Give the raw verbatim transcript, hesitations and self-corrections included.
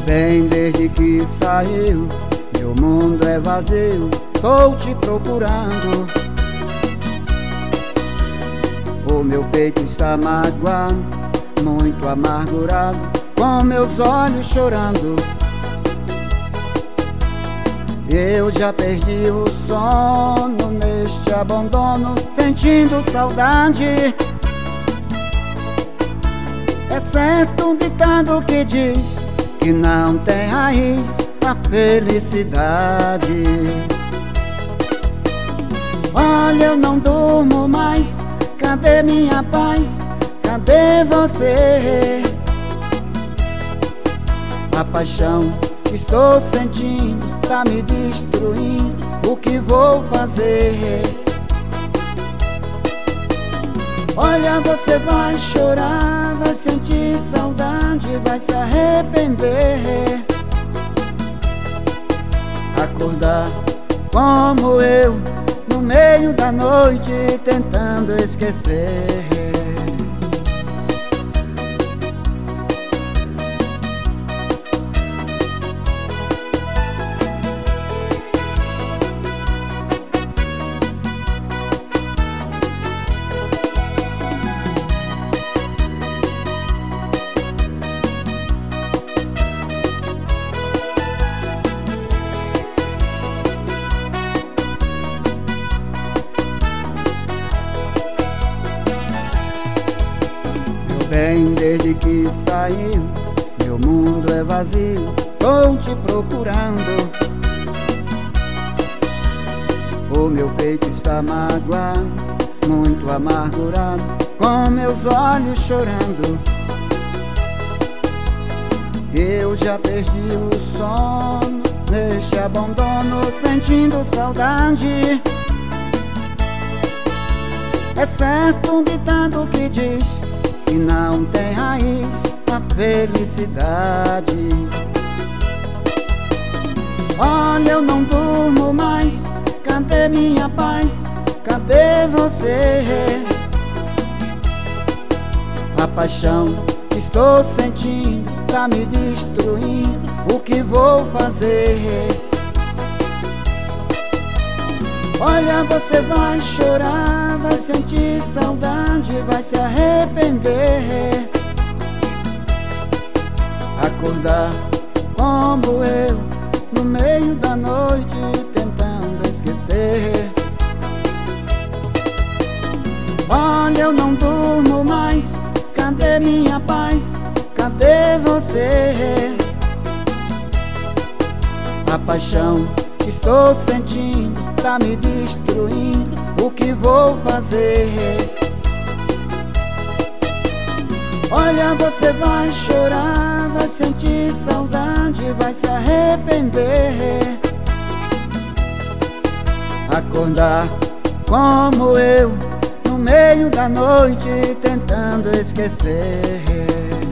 bem, desde que saiu, meu mundo é vazio, tô te procurando. O meu peito está magoado, muito amargurado, com meus olhos chorando. Eu já perdi o sono neste abandono, sentindo saudade. É certo um ditado que diz que não tem raiz a felicidade. Olha, eu não durmo mais, cadê minha paz? Cadê você? A paixão que estou sentindo tá me destruindo, o que vou fazer? Olha, você vai chorar, vai sentir saudade, vai se arrepender. Acordar como eu, no meio da noite, tentando esquecer. Bem, desde que saiu, meu mundo é vazio, tô te procurando. O meu peito está magoado, muito amargurado, com meus olhos chorando. Eu já perdi o sono neste abandono, sentindo saudade. É certo um ditado que diz que não tem raiz a felicidade. Olha, eu não durmo mais, cadê minha paz? Cadê você? A paixão que estou sentindo tá me destruindo, o que vou fazer? Olha, você vai chorar, vai sentir saudade, vai se arrepender. Acordar como eu, no meio da noite, tentando esquecer. Olha, eu não durmo mais, cadê minha paz? Cadê você? A paixão que estou sentindo tá me destruindo, o que vou fazer? Olha, você vai chorar, vai sentir saudade, vai se arrepender. Acordar como eu, no meio da noite, tentando esquecer.